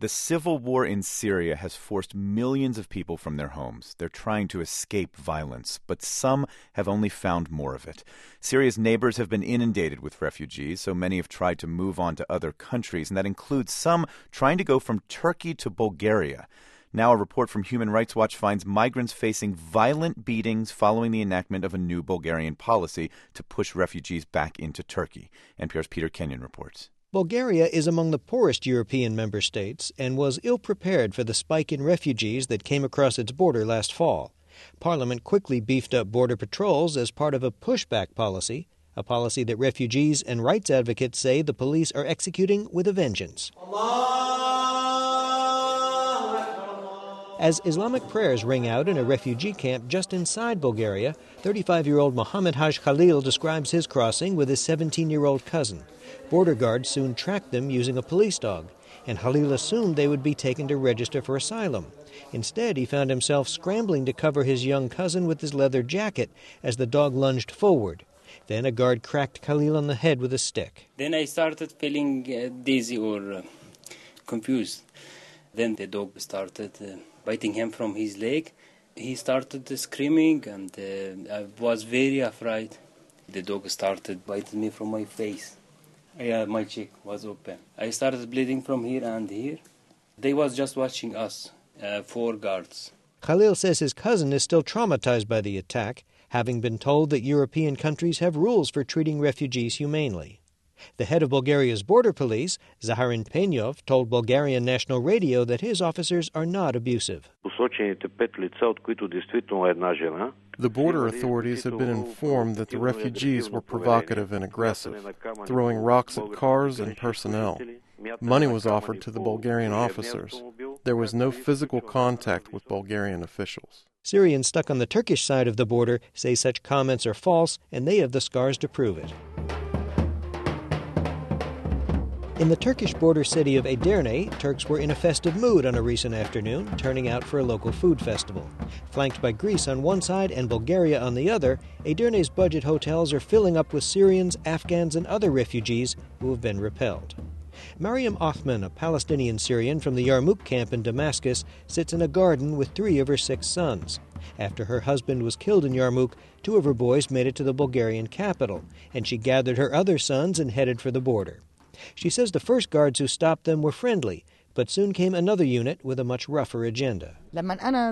The civil war in Syria has forced millions of people from their homes. They're trying to escape violence, but some have only found more of it. Syria's neighbors have been inundated with refugees, so many have tried to move on to other countries, and that includes some trying to go from Turkey to Bulgaria. Now a report from Human Rights Watch finds migrants facing violent beatings following the enactment of a new Bulgarian policy to push refugees back into Turkey. NPR's Peter Kenyon reports. Bulgaria is among the poorest European member states and was ill-prepared for the spike in refugees that came across its border last fall. Parliament quickly beefed up border patrols as part of a pushback policy, a policy that refugees and rights advocates say the police are executing with a vengeance. As Islamic prayers ring out in a refugee camp just inside Bulgaria, 35-year-old Mohammed Haj Khalil describes his crossing with his 17-year-old cousin. Border guards soon tracked them using a police dog, and Khalil assumed they would be taken to register for asylum. Instead, he found himself scrambling to cover his young cousin with his leather jacket as the dog lunged forward. Then a guard cracked Khalil on the head with a stick. Then I started feeling dizzy or confused. Then the dog started biting him from his leg. He started screaming, and I was very afraid. The dog started biting me from my face. My cheek was open. I started bleeding from here and here. They was just watching us, 4 guards. Khalil says his cousin is still traumatized by the attack, having been told that European countries have rules for treating refugees humanely. The head of Bulgaria's border police, Zaharin Penyov, told Bulgarian National Radio that his officers are not abusive. The border authorities had been informed that the refugees were provocative and aggressive, throwing rocks at cars and personnel. Money was offered to the Bulgarian officers. There was no physical contact with Bulgarian officials. Syrians stuck on the Turkish side of the border say such comments are false, and they have the scars to prove it. In the Turkish border city of Edirne, Turks were in a festive mood on a recent afternoon, turning out for a local food festival. Flanked by Greece on one side and Bulgaria on the other, Edirne's budget hotels are filling up with Syrians, Afghans, and other refugees who have been repelled. Mariam Othman, a Palestinian Syrian from the Yarmouk camp in Damascus, sits in a garden with 3 of her 6 sons. After her husband was killed in Yarmouk, 2 of her boys made it to the Bulgarian capital, and she gathered her other sons and headed for the border. She says the first guards who stopped them were friendly, but soon came another unit with a much rougher agenda. They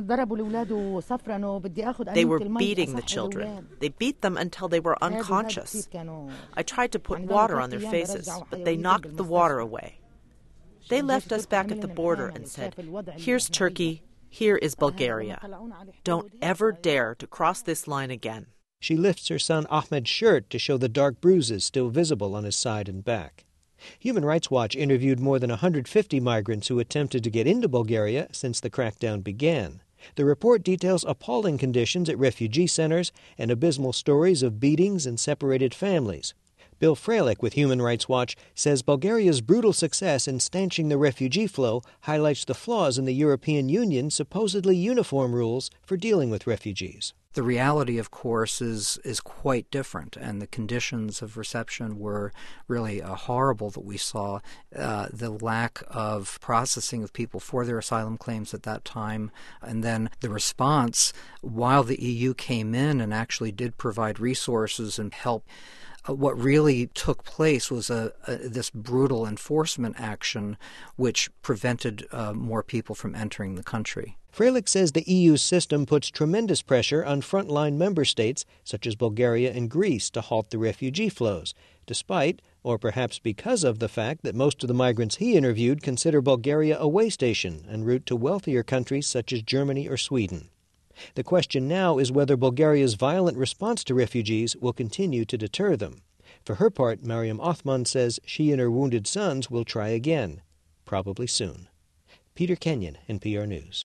were beating the children. They beat them until they were unconscious. I tried to put water on their faces, but they knocked the water away. They left us back at the border and said, "Here's Turkey, here is Bulgaria. Don't ever dare to cross this line again." She lifts her son Ahmed's shirt to show the dark bruises still visible on his side and back. Human Rights Watch interviewed more than 150 migrants who attempted to get into Bulgaria since the crackdown began. The report details appalling conditions at refugee centers and abysmal stories of beatings and separated families. Bill Freilich with Human Rights Watch says Bulgaria's brutal success in stanching the refugee flow highlights the flaws in the European Union's supposedly uniform rules for dealing with refugees. The reality, of course, is quite different, and the conditions of reception were really horrible that we saw. The lack of processing of people for their asylum claims at that time, and then the response while the EU came in and actually did provide resources and help. What really took place was this brutal enforcement action which prevented more people from entering the country. Freilich says the EU's system puts tremendous pressure on frontline member states, such as Bulgaria and Greece, to halt the refugee flows, despite, or perhaps because of, the fact that most of the migrants he interviewed consider Bulgaria a way station en route to wealthier countries such as Germany or Sweden. The question now is whether Bulgaria's violent response to refugees will continue to deter them. For her part, Mariam Othman says she and her wounded sons will try again, probably soon. Peter Kenyon, NPR News.